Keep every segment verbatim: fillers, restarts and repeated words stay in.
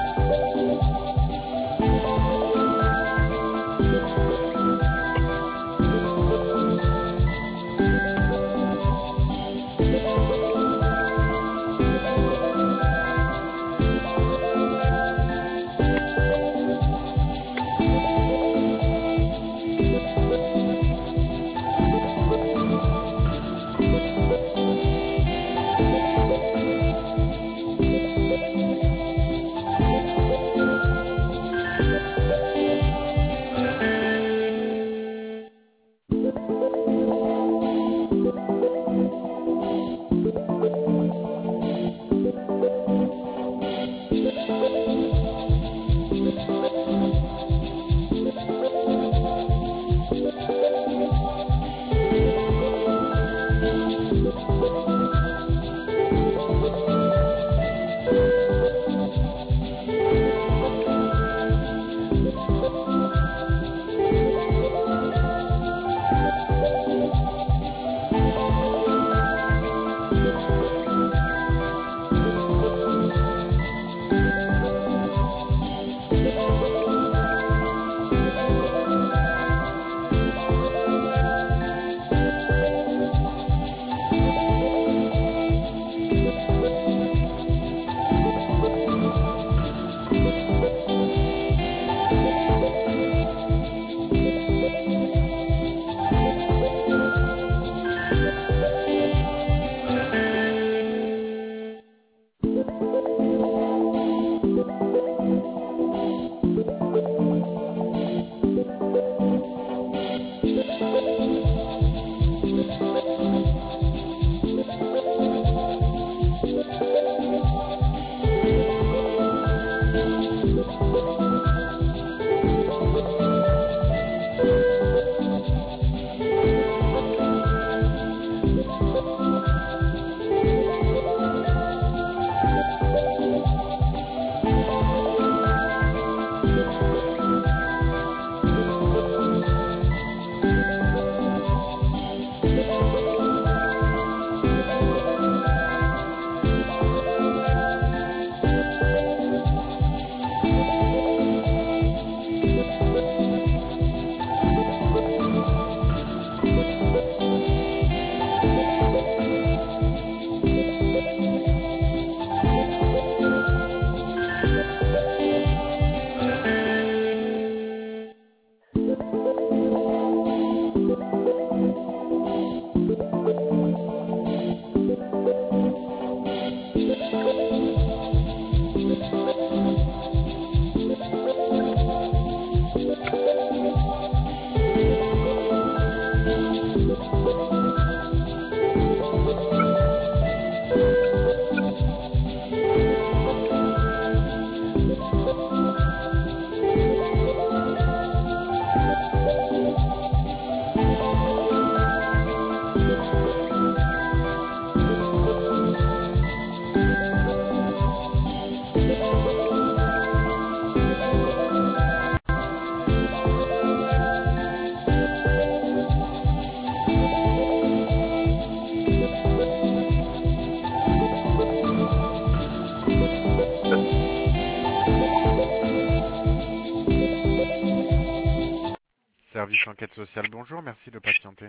Service enquête sociale, bonjour, merci de patienter.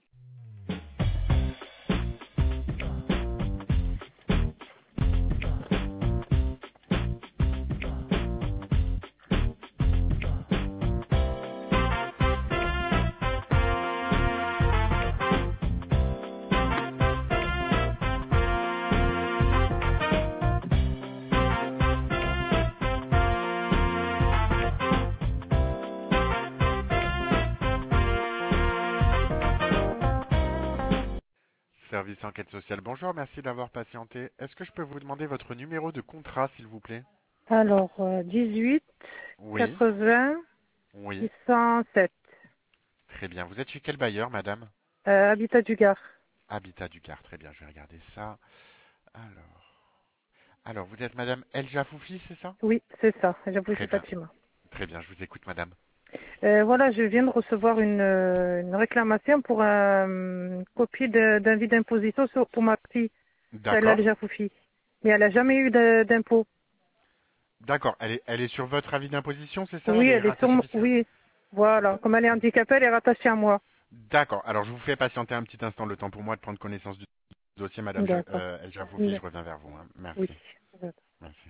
Service enquête sociale, bonjour, merci d'avoir patienté. Est-ce que je peux vous demander votre numéro de contrat, s'il vous plaît? Alors, euh, dix-huit, Oui, quatre-vingts, oui, six cent sept. très bien. Vous êtes chez quel bailleur, madame? Euh, Habitat du Gard. Habitat du Gard, très bien, je vais regarder ça. Alors, alors vous êtes madame El Jafoufi, c'est ça? Oui, c'est ça. J'avoue, Très c'est bien, Fatima. très bien, je vous écoute, madame. Euh, voilà, je viens de recevoir une, euh, une réclamation pour euh, une copie de- d'avis d'imposition sur- pour ma fille, D'accord, Al Jafoufi. Mais elle n'a jamais eu de- d'impôt. D'accord, elle est, elle est sur votre avis d'imposition, c'est ça? Oui, Elle est elle est sur rattachée mon... fiscalement? Oui, voilà. Comme elle est handicapée, elle est rattachée à moi. D'accord, alors je vous fais patienter un petit instant le temps pour moi de prendre connaissance du dossier, Madame Ja- D'accord. euh, El Jafoufi, Oui. je reviens vers vous, hein. Oui. Merci. Merci.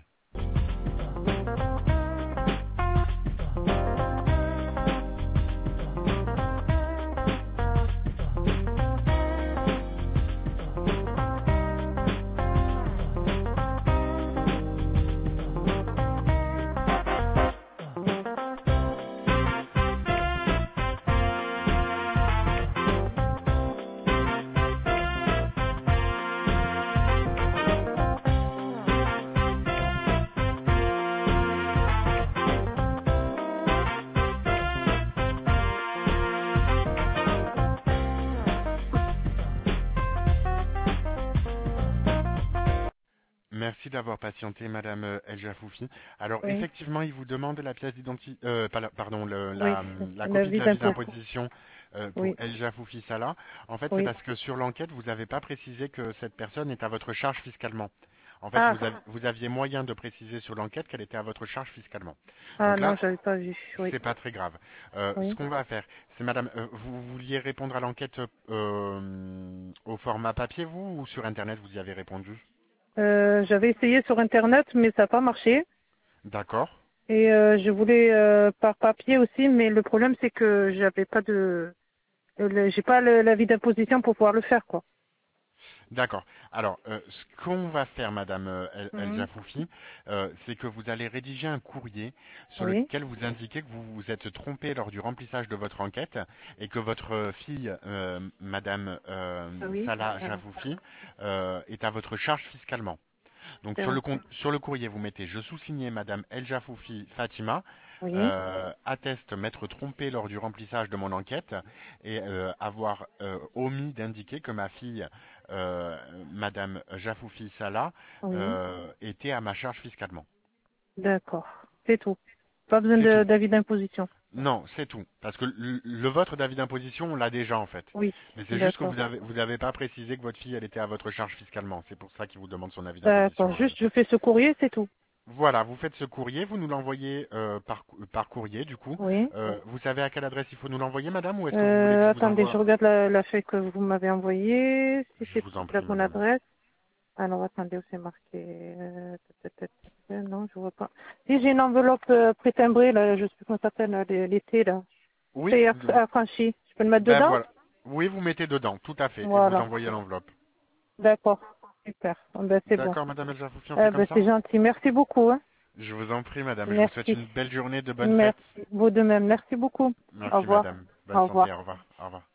Merci d'avoir patienté, Madame euh, El Jafoufi. Alors, Oui. effectivement, il vous demande la pièce d'identité, euh, pas la- pardon, le- Oui. la, la La copie de vie l'avis d'impôt. d'imposition euh, pour Oui. El Jafoufi Salah. En fait, c'est Oui. parce que sur l'enquête, vous n'avez pas précisé que cette personne est à votre charge fiscalement. En fait, Ah. vous, av- vous aviez moyen de préciser sur l'enquête qu'elle était à votre charge fiscalement. Ah Donc non, là, j'avais pas vu. Oui. c'est pas très grave. Euh, ce Oui. qu'on va faire, c'est Madame, euh, vous vouliez répondre à l'enquête euh, au format papier, vous, ou sur Internet, vous y avez répondu? Euh, j'avais essayé sur Internet, mais ça n'a pas marché. D'accord. Et euh, je voulais euh, par papier aussi, mais le problème c'est que j'avais pas de, le- j'ai pas le- l'avis d'imposition pour pouvoir le faire, quoi. D'accord. Alors, euh, ce qu'on va faire, Madame euh, El, El Mhm. Jafoufi, euh, c'est que vous allez rédiger un courrier sur Oui. lequel vous indiquez que vous vous êtes trompé lors du remplissage de votre enquête et que votre fille, euh, Madame euh, Ah oui. Salah Ah, Jafoufi, euh, est à votre charge fiscalement. Donc sur le, d'accord. con- sur le courrier, vous mettez je sous-signais Madame El Jafoufi Fatima, Oui. euh, atteste m'être trompé lors du remplissage de mon enquête et euh, avoir euh, omis d'indiquer que ma fille, euh, Madame Jafoufi Salah, Oui. euh, était à ma charge fiscalement. D'accord. C'est tout. Pas besoin C'est de- tout. d'avis d'imposition. Non, c'est tout. Parce que le, le vôtre d'avis d'imposition, on l'a déjà en fait. Oui. Mais c'est juste que D'accord. vous avez vous avez pas précisé que votre fille, elle était à votre charge fiscalement. C'est pour ça qu'il vous demande son avis d'imposition, D'accord. madame. Juste, je fais ce courrier, c'est tout. Voilà, vous faites ce courrier, vous nous l'envoyez euh, par, cou- par courrier du coup. Oui. Euh, vous savez à quelle adresse il faut nous l'envoyer, madame, ou est-ce que vous voulez que Euh, je vous attendez, je envoie? regarde la, la feuille que vous m'avez envoyée, si Je c'est vous en la prie, bonne madame. adresse. Alors, attendez, où c'est marqué euh, tut, tut, tut, tut, non, je vois pas. Si j'ai une enveloppe euh, prétimbrée, là, je sais plus comment ça s'appelle, là, l'é- l'été, là. Oui, C'est vous- affranchi. Je peux le mettre ben dedans? voilà. Oui, vous mettez dedans, tout à fait, et vous Voilà. envoyez l'enveloppe. D'accord. Super. Bon, ben, c'est bon. D'accord, madame El Jafoufi, on fait Euh, comme ben, ça? c'est gentil. Merci beaucoup. Hein. Je vous en prie, madame, je vous souhaite Merci. une belle journée, de bonnes Merci. fêtes. Vous de même. Merci beaucoup. Au Merci, revoir. madame. Bonne Au revoir. santé, au revoir. Au revoir.